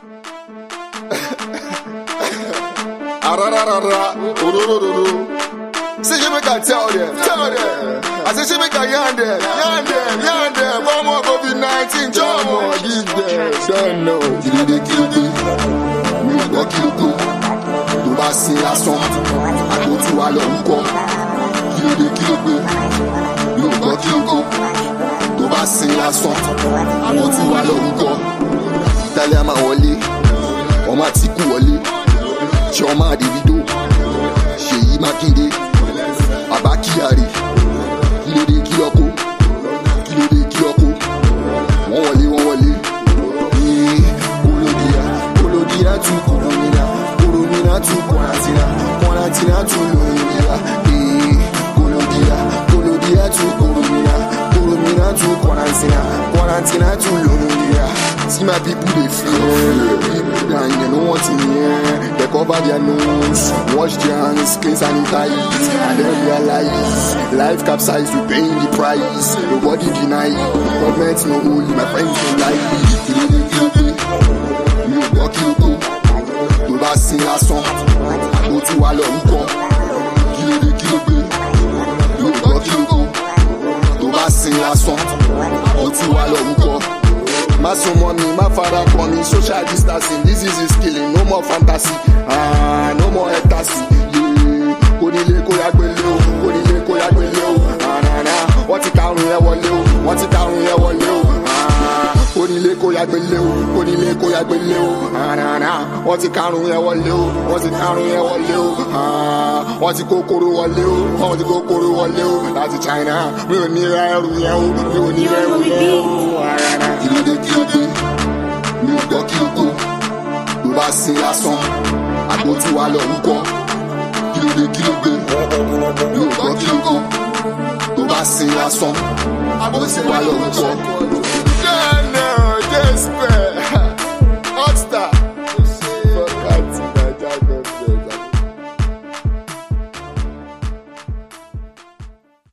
See you make a tell them. I say she make a yarn them. One more COVID-19, John more give them. Don't know. You dey kill me, you go kill me. To bá sin lásán, àtòtú wa lọ ń kọ́. You dey kill me, you go kill me. To bá sin lásán, àtòtú wa lọ ń kọ́. Tẹ́lẹ̀ máa wọlé, ọmọ Àtíkù wọlé, Chioma Davido, Ṣèyí Mákindé. Abba Kyari, kílódé kílọ́kó, wọ́n wọlé. Olódìá tún Corona tún Quarantine tún lóyìnbíà. Olódìá tún Corona tún Quarantine tún lóyìnbíà. See my people dey fear, and they know what's in here. They cover their nose, wash their hands, clean sanitize, and then realize life capsized, we paying the price. Nobody deny it, government no only my friends don't like it. You go kill go, to bá sin lásán, àtòtú wa lọ ń kọ́. You go kill go, to bá sin lásán, àtòtú wa lọ ń kọ́. My son mommy, my father call me social distancing. This is killing, no more fantasy, no more ecstasy. Onílé kó yàgbélé o, wọ́n ti karùn yẹn wọlé o, onílé kó yàgbélé o, wọ́n ti karùn yẹn wọlé o, wọ́n ti kókóró wọlé o, láti China. Mi ò ní ra ẹrù yẹn o, Kílódé mi ò gbọ́ kí o kó. Tó bá sin lásán, àtòtú wa lọ ń kọ́. Kílódé mi ò gbọ́ kí o kó. Tó bá sin lásán, àtòtú wa lọ ń kọ́.